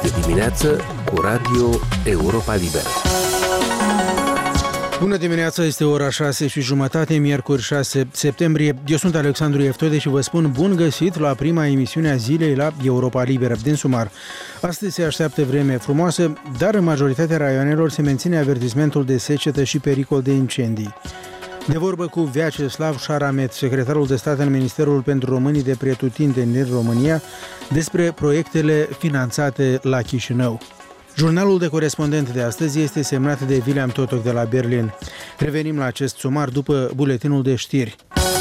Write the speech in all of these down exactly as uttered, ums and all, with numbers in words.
Este dimineață cu Radio Europa Liberă. Bună dimineața, este ora șase și jumătate, miercuri șase septembrie. Eu sunt Alexandru Eftode și vă spun bun găsit la prima emisiune a zilei la Europa Liberă. Din sumar, astăzi se așteaptă vreme frumoasă, dar în majoritatea raioanelor se menține avertismentul de secetă și pericol de incendii. De vorbă cu Vyacheslav Sharamet, secretarul de stat în Ministerul pentru Românii de Pretutindeni din România, despre proiectele finanțate la Chișinău. Jurnalul de corespondent de astăzi este semnat de William Totoc de la Berlin. Revenim la acest sumar după buletinul de știri.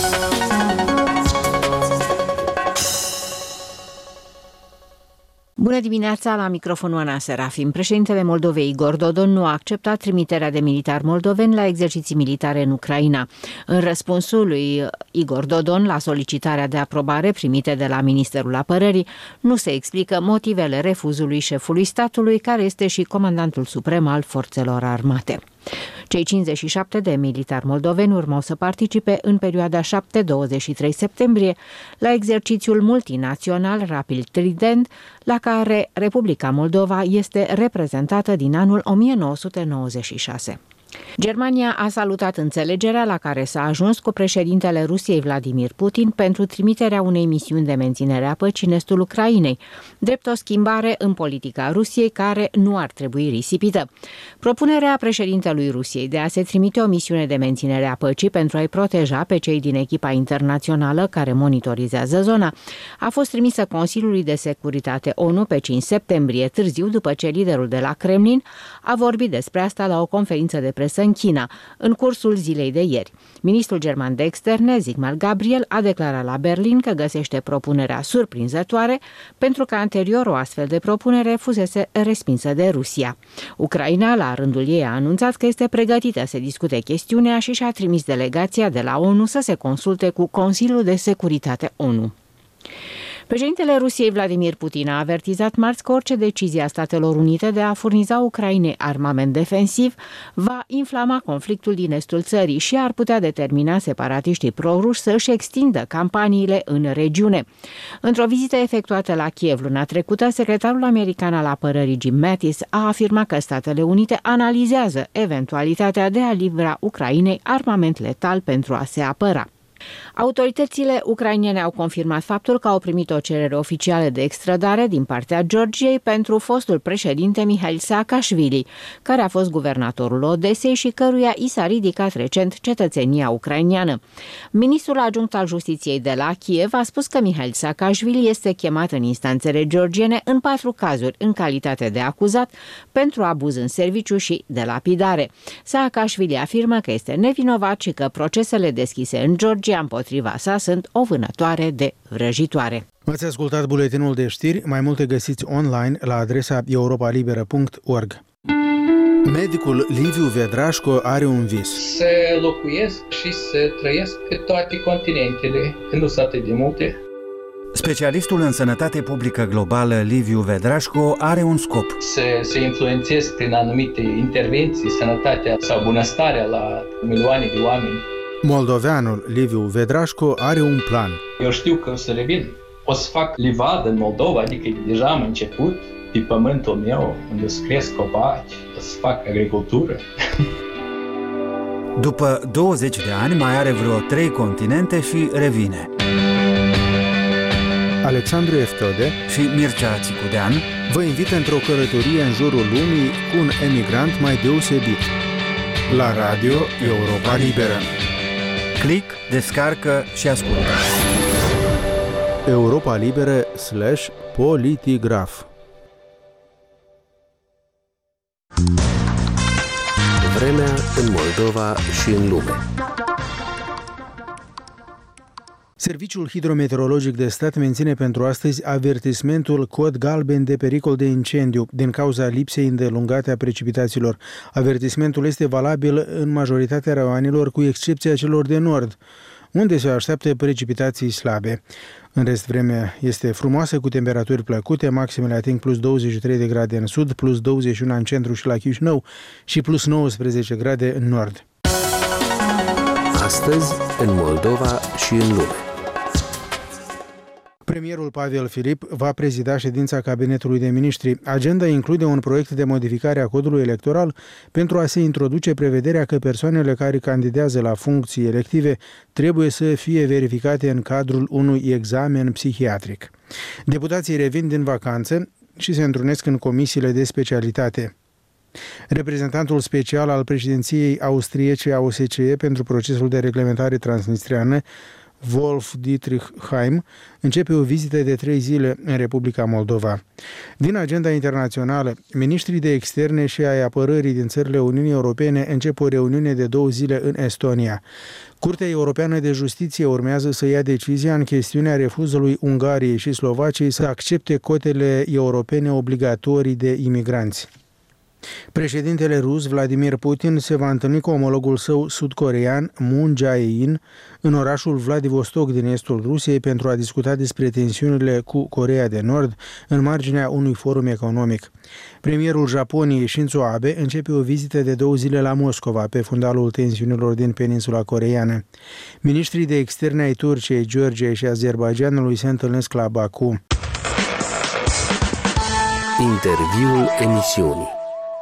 Bună dimineața, la microfonul Ana Serafim. Președintele Moldovei Igor Dodon nu a acceptat trimiterea de militari moldoveni la exerciții militare în Ucraina. În răspunsul lui Igor Dodon la solicitarea de aprobare primite de la Ministerul Apărării, nu se explică motivele refuzului șefului statului, care este și comandantul suprem al forțelor armate. Cei cincizeci și șapte de militari moldoveni urmau să participe în perioada șapte douăzeci și trei septembrie la exercițiul multinațional Rapid Trident, la care Republica Moldova este reprezentată din anul o mie nouă sute nouăzeci și șase. Germania a salutat înțelegerea la care s-a ajuns cu președintele Rusiei Vladimir Putin pentru trimiterea unei misiuni de menținere a păcii în estul Ucrainei, drept o schimbare în politica Rusiei care nu ar trebui risipită. Propunerea președintelui Rusiei de a se trimite o misiune de menținere a păcii pentru a-i proteja pe cei din echipa internațională care monitorizează zona a fost trimisă Consiliului de Securitate ONU pe cinci septembrie, târziu după ce liderul de la Kremlin a vorbit despre asta la o conferință de presă în China, în cursul zilei de ieri. Ministrul german de externe, Sigmar Gabriel, a declarat la Berlin că găsește propunerea surprinzătoare pentru că anterior o astfel de propunere fusese respinsă de Rusia. Ucraina, la rândul ei, a anunțat că este pregătită să discute chestiunea și și-a trimis delegația de la ONU să se consulte cu Consiliul de Securitate ONU. Președintele Rusiei Vladimir Putin a avertizat marți că orice decizie a Statelor Unite de a furniza Ucrainei armament defensiv va inflama conflictul din estul țării și ar putea determina separatiștii proruși să își extindă campaniile în regiune. Într-o vizită efectuată la Kiev luna trecută, secretarul american al apărării Jim Mattis a afirmat că Statele Unite analizează eventualitatea de a livra Ucrainei armament letal pentru a se apăra. Autoritățile ucrainene au confirmat faptul că au primit o cerere oficială de extradare din partea Georgiei pentru fostul președinte Mihail Saakashvili, care a fost guvernatorul Odesei și căruia i s-a ridicat recent cetățenia ucrainiană. Ministrul adjunct al Justiției de la Kiev a spus că Mihail Saakashvili este chemat în instanțele georgiene în patru cazuri în calitate de acuzat pentru abuz în serviciu și de lapidare. Saakashvili afirmă că este nevinovat și că procesele deschise în Georgia împotriva sa sunt o vânătoare de vrăjitoare. Ați ascultat buletinul de știri, mai multe găsiți online la adresa europa liberă punct org. Medicul Liviu Vedrașco are un vis. Să locuiesc și să trăiesc pe toate continentele, când nu sunt atât de multe. Specialistul în sănătate publică globală Liviu Vedrașco are un scop. Să, să influențez prin anumite intervenții sănătatea sau bunăstarea la milioane de oameni. Moldoveanul Liviu Vedrașco are un plan. Eu știu că o să revin. O să fac livadă în Moldova, adică deja am început pe pământul meu, unde o să cresc copaci, o să fac agricultură. După douăzeci de ani mai are vreo trei continente și revine. Alexandru Eftode și Mircea Țicudean vă invită într-o călătorie în jurul lumii cu un emigrant mai deosebit. La Radio Europa Liberă. Click, descarcă și ascultă. Europa Liberă slash Politigraf. Vremea în Moldova și în lume. Serviciul Hidrometeorologic de Stat menține pentru astăzi avertismentul cod galben de pericol de incendiu din cauza lipsei îndelungate a precipitațiilor. Avertismentul este valabil în majoritatea raioanelor, cu excepția celor de nord, unde se așteaptă precipitații slabe. În rest, vremea este frumoasă, cu temperaturi plăcute, maximele ating plus douăzeci și trei de grade în sud, plus douăzeci și unu în centru și la Chișinău și plus nouăsprezece grade în nord. Astăzi, în Moldova și în lume. Premierul Pavel Filip va prezida ședința Cabinetului de Miniștri. Agenda include un proiect de modificare a codului electoral pentru a se introduce prevederea că persoanele care candidează la funcții elective trebuie să fie verificate în cadrul unui examen psihiatric. Deputații revin din vacanță și se întrunesc în comisiile de specialitate. Reprezentantul special al președinției austriece a O S C E pentru procesul de reglementare transnistreană, Wolf Dietrich Heim, începe o vizită de trei zile în Republica Moldova. Din agenda internațională, ministrii de externe și ai apărării din țările Uniunii Europene încep o reuniune de două zile în Estonia. Curtea Europeană de Justiție urmează să ia decizia în chestiunea refuzului Ungariei și Slovaciei să accepte cotele europene obligatorii de imigranți. Președintele rus Vladimir Putin se va întâlni cu omologul său sud-corean Moon Jae-in în orașul Vladivostok din estul Rusiei pentru a discuta despre tensiunile cu Coreea de Nord în marginea unui forum economic. Premierul Japoniei Shinzo Abe începe o vizită de două zile la Moscova pe fundalul tensiunilor din peninsula coreeană. Ministrii de externe ai Turciei, Georgiei și Azerbaidjanului se întâlnesc la Baku. Interviul emisiunii.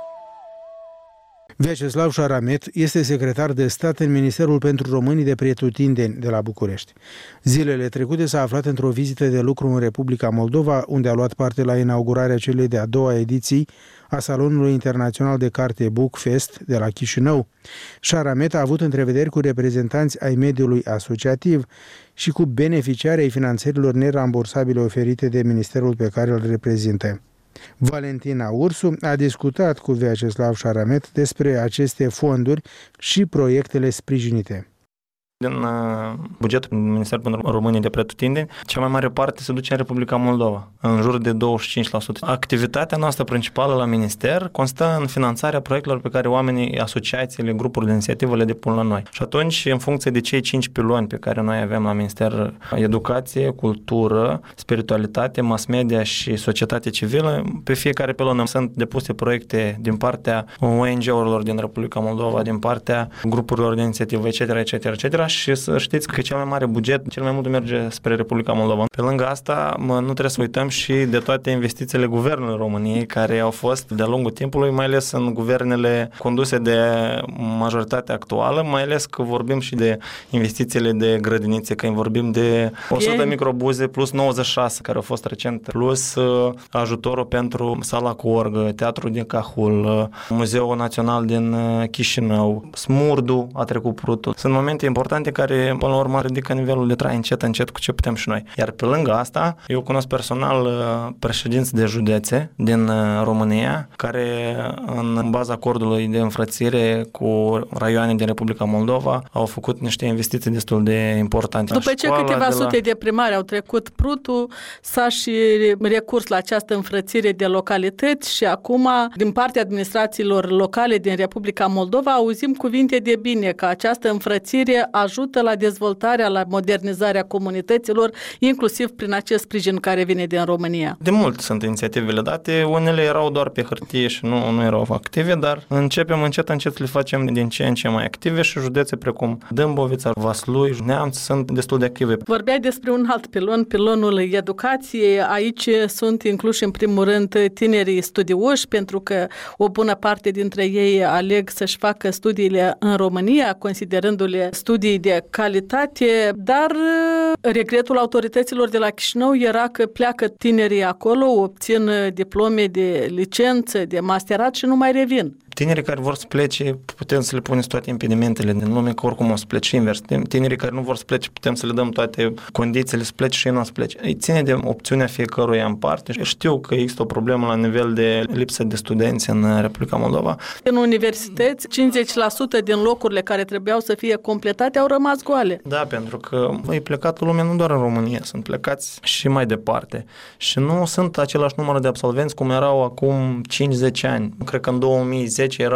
Vyacheslav Sharamet este secretar de stat în Ministerul pentru Românii de Pretutindeni de la București. Zilele trecute s-a aflat într-o vizită de lucru în Republica Moldova, unde a luat parte la inaugurarea celei de-a doua ediții a Salonului Internațional de Carte Bookfest de la Chișinău. Sharamet a avut întrevederi cu reprezentanți ai mediului asociativ și cu beneficiarii ai finanțărilor nerambursabile oferite de ministerul pe care îl reprezintă. Valentina Ursu a discutat cu Vyacheslav Sharamet despre aceste fonduri și proiectele sprijinite. Din uh, bugetul Ministerului pentru Românii de Pretutindeni, cea mai mare parte se duce în Republica Moldova, în jur de douăzeci și cinci la sută. Activitatea noastră principală la minister constă în finanțarea proiectelor pe care oamenii, asociațiile, grupurile, inițiativele le depun la noi. Și atunci, în funcție de cei cinci piloni pe care noi avem la minister, educație, cultură, spiritualitate, mass media și societate civilă, pe fiecare pilon sunt depuse proiecte din partea O N G-urilor din Republica Moldova, din partea grupurilor de inițiativă, et cetera, et cetera, et cetera. Și să știți că cel mai mare buget, cel mai mult merge spre Republica Moldova. Pe lângă asta, mă, nu trebuie să uităm și de toate investițiile guvernului României, care au fost de-a lungul timpului, mai ales în guvernele conduse de majoritatea actuală, mai ales că vorbim și de investițiile de grădinițe, că vorbim de o sută microbuze plus nouăzeci și șase, care au fost recent, plus uh, ajutorul pentru sala cu orgă, teatrul din Cahul, uh, Muzeul Național din uh, Chișinău, Smurdu a trecut prutul. Sunt momente importante care, până la urmă, ridică nivelul de trai încet, încet cu ce putem și noi. Iar pe lângă asta, eu cunosc personal președinți de județe din România, care, în baza acordului de înfrățire cu raioane din Republica Moldova, au făcut niște investiții destul de importante. După ce câteva de la... sute de primari au trecut prutul, s-a și recurs la această înfrățire de localități și acum, din partea administrațiilor locale din Republica Moldova, auzim cuvinte de bine că această înfrățire ajută la dezvoltarea, la modernizarea comunităților, inclusiv prin acest sprijin care vine din România. De mult sunt inițiativele date, unele erau doar pe hârtie și nu, nu erau active, dar începem încet, încet să le facem din ce în ce mai active și județe precum Dâmbovița, Vaslui, Neamț sunt destul de active. Vorbeai despre un alt pilon, pilonul educației. Aici sunt incluși în primul rând tinerii studioși, pentru că o bună parte dintre ei aleg să-și facă studiile în România, considerându-le studii de calitate, dar regretul autorităților de la Chișinău era că pleacă tinerii acolo, obțin diplome de licență, de masterat și nu mai revin. Tinerii care vor să plece, putem să le punem toate impedimentele din lume, că oricum o să plece invers. Tinerii care nu vor să plece, putem să le dăm toate condițiile să plece și ei nu o să plece. Îi ține de opțiunea fiecăruia în parte. Știu că există o problemă la nivel de lipsă de studenți în Republica Moldova. În universități, cincizeci la sută din locurile care trebuiau să fie completate au rămas goale. Da, pentru că e plecat lumea nu doar în România, sunt plecați și mai departe. Și nu sunt același număr de absolvenți cum erau acum cinci zece ani. Cred că în două mii zece erau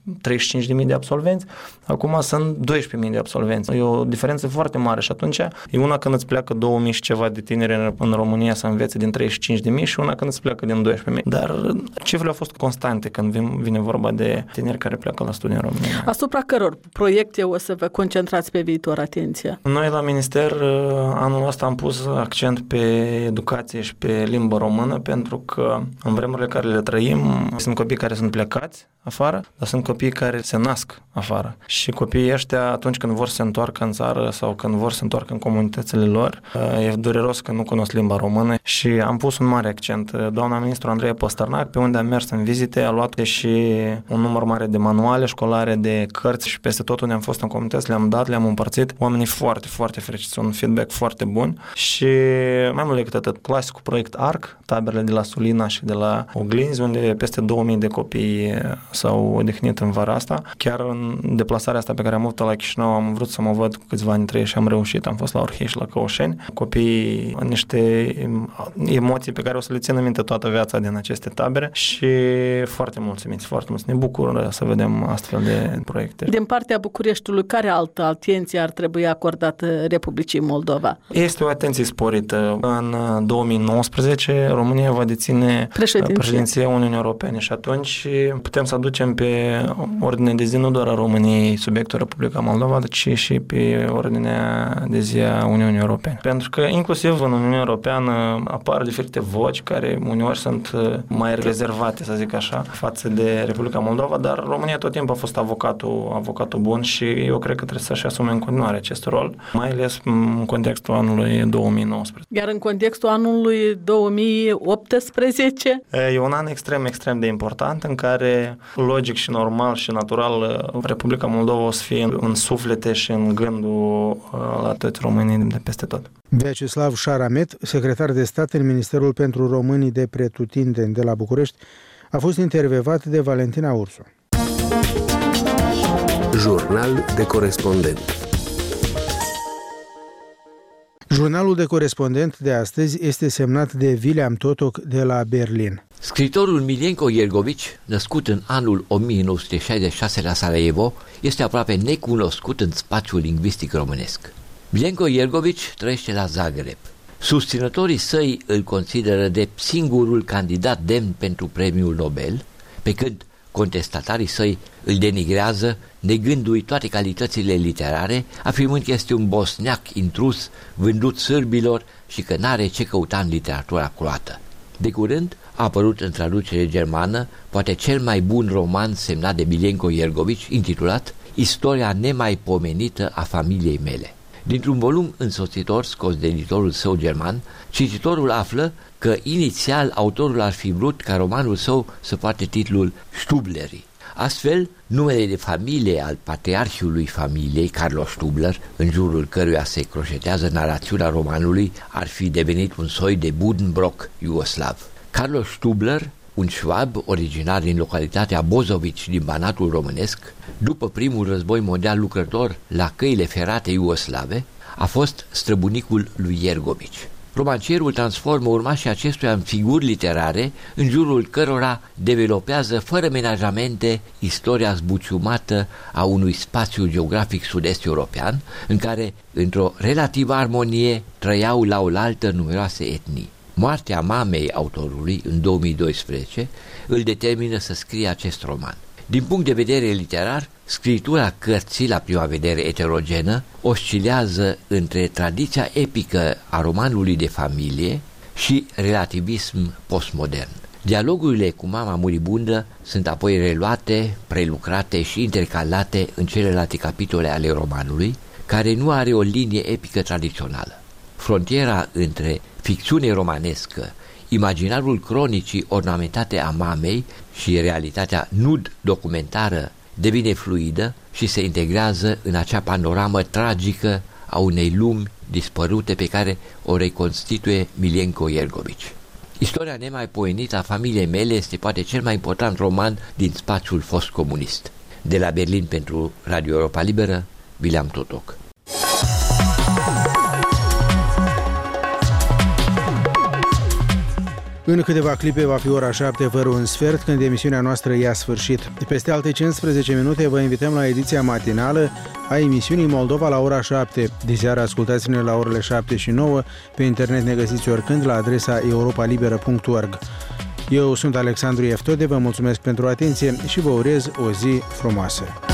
treizeci și cinci de mii de absolvenți, acum sunt doisprezece mii de absolvenți. E o diferență foarte mare și atunci e una când îți pleacă două mii și ceva de tineri în România să învețe din treizeci și cinci de mii și una când îți pleacă din doisprezece mii. Dar cifrele au fost constante când vine vorba de tineri care pleacă la studii în România. Asupra căror proiecte o să vă concentrați pe viitor atenția? Noi la minister anul ăsta am pus accent pe educație și pe limba română pentru că în vremurile care le trăim sunt copii care sunt plecați afară, dar sunt copii care se nasc afară. Și copiii ăștia, atunci când vor să se întoarcă în țară sau când vor să se întoarcă în comunitățile lor, e dureros că nu cunosc limba română și am pus un mare accent. Doamna ministru Andreea Păstărnac, pe unde am mers în vizite, a luat și un număr mare de manuale școlare, de cărți și peste tot unde am fost în comunități, le-am dat, le-am împărțit. Oamenii foarte, foarte fericiți, un feedback foarte bun și mai mult decât atât, clasicul proiect ARC, taberele de la Sulina și de la Oglinzi, unde peste două mii de copii s-au odihnit în vara asta. Chiar în deplasarea asta pe care am avut-o la Chișinău, am vrut să mă văd cu câțiva dintre ei și am reușit. Am fost la Orhei și la Căușeni. Copiii, niște emoții pe care o să le țin în minte toată viața din aceste tabere și foarte mulțumiți, foarte mulțumiți. Ne bucur să vedem astfel de proiecte. Din partea Bucureștiului, care altă atenție ar trebui acordată Republicii Moldova? Este o atenție sporită. În două mii nouăsprezece, România va deține președinția, președinția Uniunii Europene și atunci putem să aducem pe ordine de zi nu doar a României subiectul Republica Moldova, ci și pe ordinea de zi a Uniunii Europene. Pentru că inclusiv în Uniunea Europeană apar diferite voci care uneori sunt mai rezervate, să zic așa, față de Republica Moldova, dar România tot timpul a fost avocatul, avocatul bun și eu cred că trebuie să-și asume în continuare acest rol, mai ales în contextul anului două mii nouăsprezece. Iar în contextul anului două mii optsprezece? E un an extrem, extrem de important în care logic și normal și natural Republica Moldova o să fie în suflete și în gândul la toți românii de peste tot. Vyacheslav Sharamet, secretar de stat în Ministerul pentru Românii de Pretutindeni de la București, a fost intervievat de Valentina Ursu. Jurnal de corespondent. Jurnalul de corespondent de astăzi este semnat de William Totok de la Berlin. Scriitorul Milenko Yergovici, născut în anul o mie nouă sute șaizeci și șase la Sarajevo, este aproape necunoscut în spațiul lingvistic românesc. Milenko Yergovici trăiește la Zagreb. Susținătorii săi îl consideră de singurul candidat demn pentru premiul Nobel, pe când contestatarii săi îl denigrează, negându-i toate calitățile literare, afirmând că este un bosneac intrus, vândut sârbilor și că n-are ce căuta în literatura croată. De curând a apărut în traducere germană poate cel mai bun roman semnat de Milenko Yergovici, intitulat Istoria nemaipomenită a familiei mele. Dintr-un volum însoțitor scos de editorul său german, cititorul află că inițial autorul ar fi vrut ca romanul său să poarte titlul Stubleri. Astfel, numele de familie al patriarhiului familiei, Carlo Stubler, în jurul căruia se croșetează narațiunea romanului, ar fi devenit un soi de Buddenbrock iugoslav. Carlo Stubler, un șvab originar din localitatea Bozovici din Banatul românesc, după primul război mondial lucrător la căile ferate iugoslave, a fost străbunicul lui Yergovici. Romancierul transformă urmașii acestuia în figuri literare, în jurul cărora developează fără menajamente istoria zbuciumată a unui spațiu geografic sud-est european, în care, într-o relativă armonie, trăiau la oaltă numeroase etnii. Moartea mamei autorului, în două mii doisprezece, îl determină să scrie acest roman. Din punct de vedere literar, scritura cărții, la prima vedere eterogenă, oscilează între tradiția epică a romanului de familie și relativism postmodern. Dialogurile cu mama muribundă sunt apoi reluate, prelucrate și intercalate în celelalte capitole ale romanului, care nu are o linie epică tradițională. Frontiera între ficțiune romanescă, imaginarul cronicii ornamentate a mamei și realitatea nud-documentară devine fluidă și se integrează în acea panoramă tragică a unei lumi dispărute pe care o reconstituie Milenko Yergovici. Istoria nemaipoenită a familiei mele este poate cel mai important roman din spațiul fost comunist. De la Berlin pentru Radio Europa Liberă, William Totok. În câteva clipe va fi ora șapte fără un sfert, când emisiunea noastră ia sfârșit. Peste alte cincisprezece minute vă invităm la ediția matinală a emisiunii Moldova la ora șapte. Diseară ascultați-ne la orele șapte și nouă. Pe internet ne găsiți oricând la adresa europa liberă punct org. Eu sunt Alexandru Eftode, vă mulțumesc pentru atenție și vă urez o zi frumoasă.